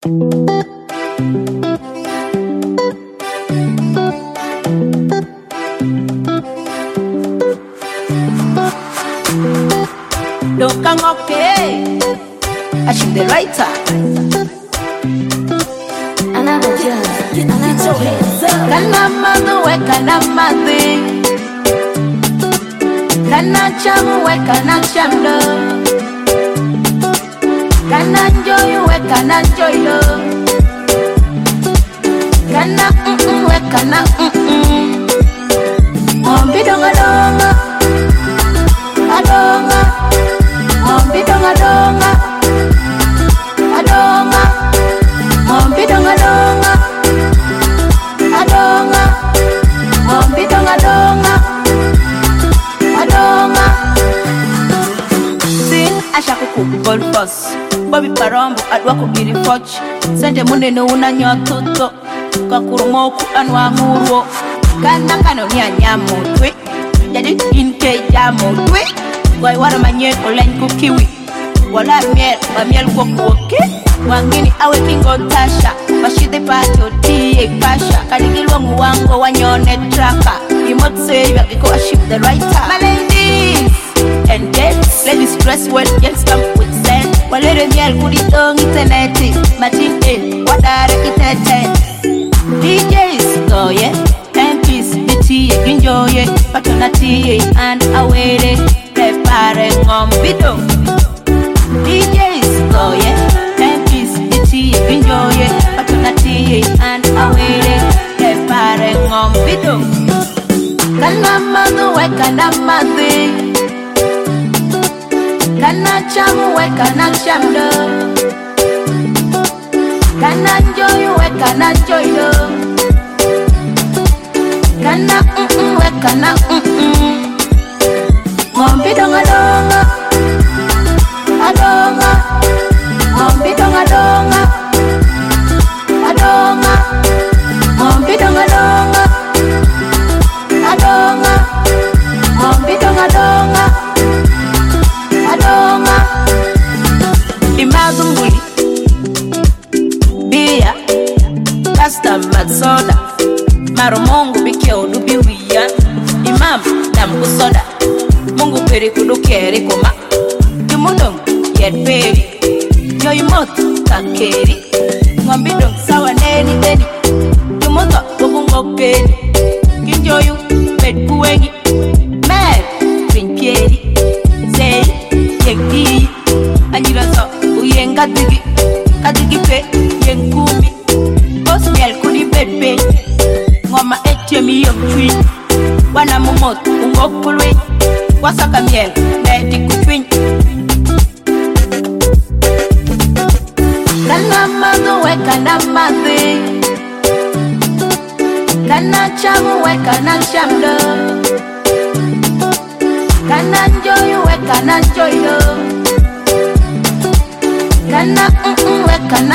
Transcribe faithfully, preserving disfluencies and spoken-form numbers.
Don't come okay. I should the writer. Another chance, another chance. Kana manu we kana mati. Kana chamu we kana chamdo. Kana enjoy we kana enjoy lo. Kana mm mm we kana mm mm. Mombi donga donga, adonga. Mombi donga donga, adonga. Mombi donga donga, adonga. Mombi donga donga, adonga. Sin asha kuku gold boss. Bobby Parombo adwa kubiri poch. Sente munene unanyoa tuto. Kwa kurumoku anwa ngurwo. Kana kano ni anyamu twe. Jadi inke jamu twe. Kwa iwara manye olen kukiwi. Wala miel, wa miel kwa kuoke. Wangini awe kingo tasha. Bashide pato tiye pasha. Kaligilwa nguwango wanyone traka. Remote save yakiko a ship the writer. My ladies and gents, ladies dress well, gents come with sense. Walere miel kuditong interneti. Matin in, wadare itete. D Js go yeah, M Ps biti enjoy patona tie and awere prepare ngombido. D Js go yeah, M Ps biti enjoy patona tie and awere prepare ngombido. Kana manu we kana mati. Kana chamu we kana chamdo. Kana enjoy we kana enjoy lo. Kana mm mm we kana mm mm. Mombi donga donga, adonga. Mombi donga donga, adonga. Mombi donga donga, adonga. Mombi donga donga, adonga. Imazunguli Bia Custom mad soda Maro Mungu bike odubi wiya Imam na mgu soda Mungu peri kudukeri kuma Yumudong yed peri Yoyimotu kakeri Ngombidong sawa neni deni Yumuto wabungo peri Kinjoyu med kuwengi Med Prin pieri Zei Yengdi Anjirazo uyenga digi Kadigi pe yengkumi Bos miel kudi pepe Ngoma eche mi yom chui Wana mumotu ungopulwe Wasaka miel Neti kutwin Kana mazu we kana mazi Kana chamu we kana chamdo. Kana enjoy we kana enjoy lo. Kana mm mm we kana